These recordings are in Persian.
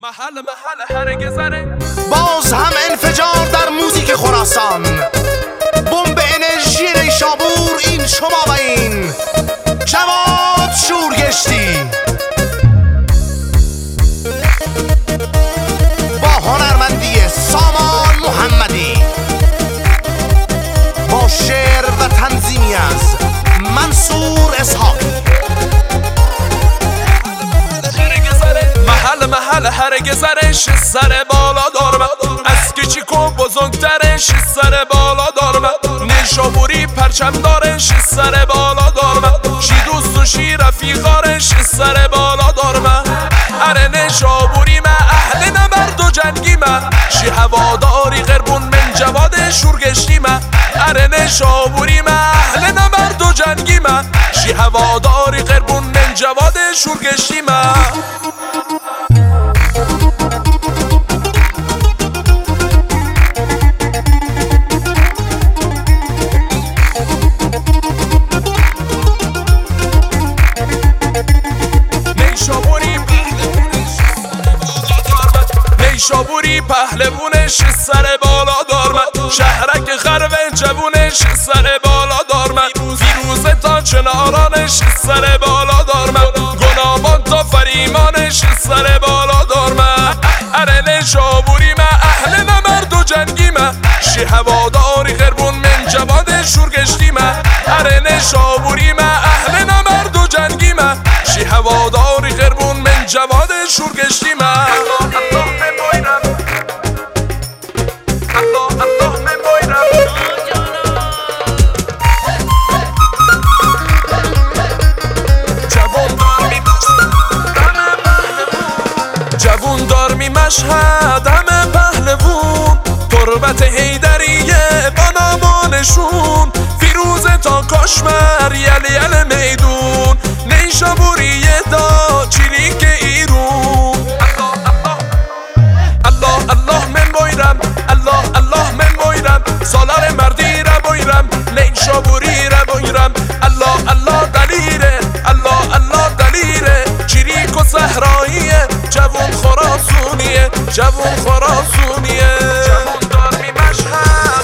محل هرگزره باز هم انفجار در موزیک خراسان. بمب انرژی نیشابور این شما و این جواد شورگشتی با هنرمندی سامان محمدی، با شعر و تنظیمی از منصور اسحاقی. محل هرگزرش سر بالا دارم، از کچیک و بزرگترش سر بالا دارم، نیشابوری پرچم دارش سر بالا دارم، شی دوست و شی رفیقارش سر بالا دارم. اره نیشابوری ما اهل نبرد و جنگی ما، شی هواداری غربون من جواد شورگشتی ما. اره نیشابوری ما اهل نبرد و جنگی ما، شی هواداری غربون من جواد شورگشتی ما. نیشابوری پهلوونش سر بالا دارم، شهرک خرو جوونش سر بالا دارم، فیروزه تا چنارانش سر بالا دارم، گنابان تا فریمانش سر بالا دارم. اره نیشابوری ما اهل نبرد و جنگی ما، شی هواداری غربون من جواد شورگشتی ما. اره نیشابوری ما اهل نبرد و جنگی ما، شی هواداری غربون من جواد شورگشتی ما. جووندار می مشهد همه پهلوون، تربت حیدریه با نامانشون، فیروزه تا کاشمر یل میدون، نیشابوریه دا چریک ایرون. الله الله من بایرم، الله الله من بایرم، سالار مردی را بایرم، نیشابوری را بایرم. الله الله دلیره، الله الله دلیره، چریک و صحراییه، جوون خراسونیه، جوون خراسونیه. جووندار می مشهد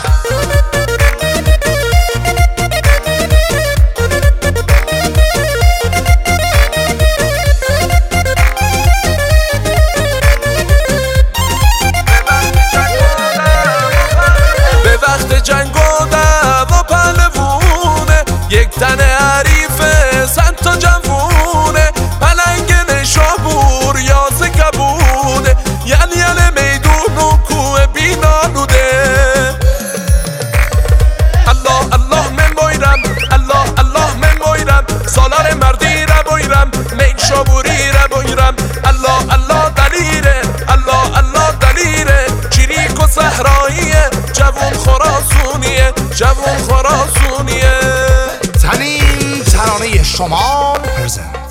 به وقت جنگ و دعوا پهلوونه، یک تن حریفه صد تا جوونه، پلنگ نیشابور یاز کبوده، یل میدون و کوه بینالوده. الله الله من بایرم، الله الله من بایرم، سالار مردی را بایرم، نیشابوری را بایرم. الله الله دلیره، الله الله دلیره، چریک و صحراییه، جوون خراسونیه، جوون خراسونیه. تنین ترانه شما پرزنت.